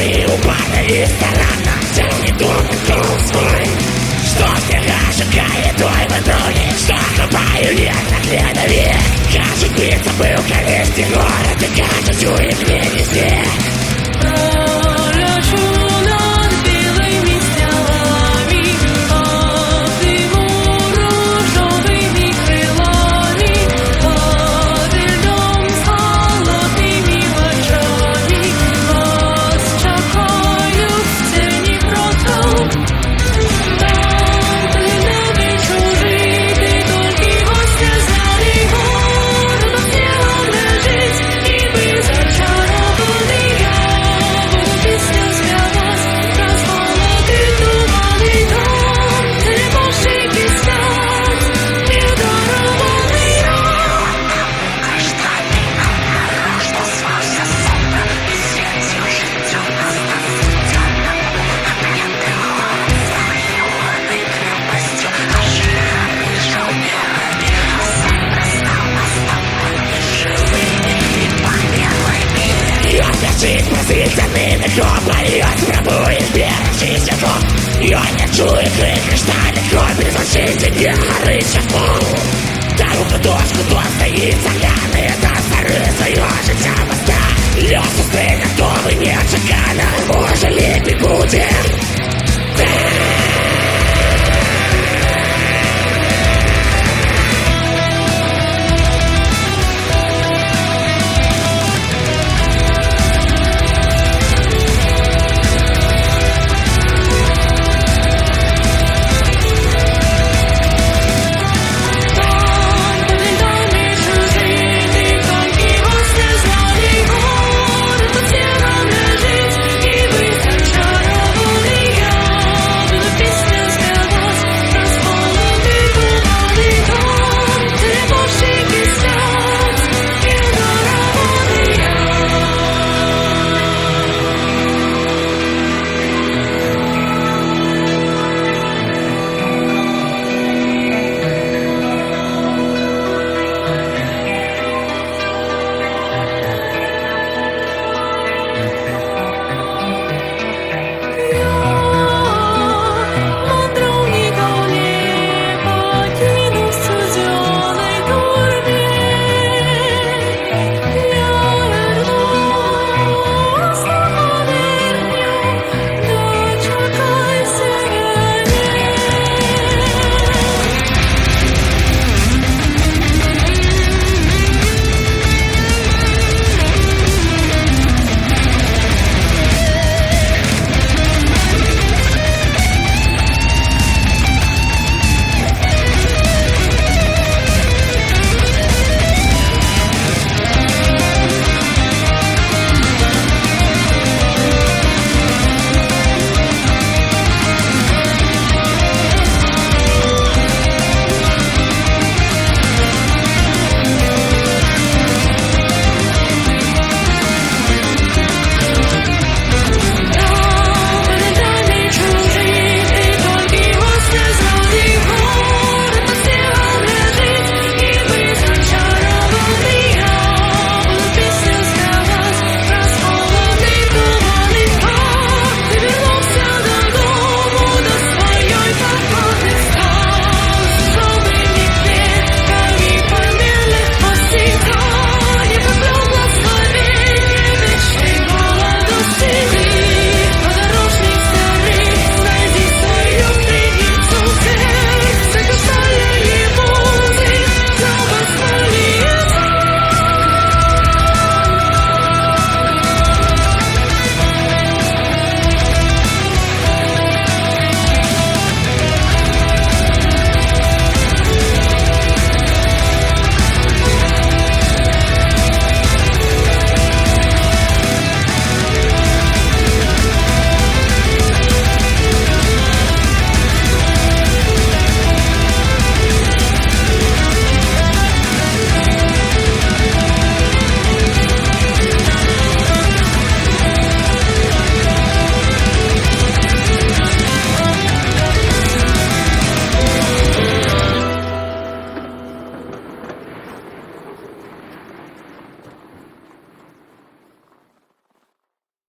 и упали старанно. Тем не думай круг свой, что снега сжигает твой патроне, что хапаю нежно хренови. Кажет биться был колесный город, и кажет чует мне везде. Пролечу над белыми стенами, под его ружовыми крылами, под льдом с холодными очами. Вас чекаю в тени гротов, там пыльными чужие, только во сне знали город, под снегом лежит, и вы зачарованный я буду песню спевать, раз холоды туманы там, тревожники спят, недарованный я. И он бежит просветленными копает, пробует бережи языком. И он не чует их кристальных кровь, безвольщите не горыся в пол. Дорогу доску, то стоит соляный, это старый свое життя моста. Лёс устрель, готовый, не чекана, може ли бегудем.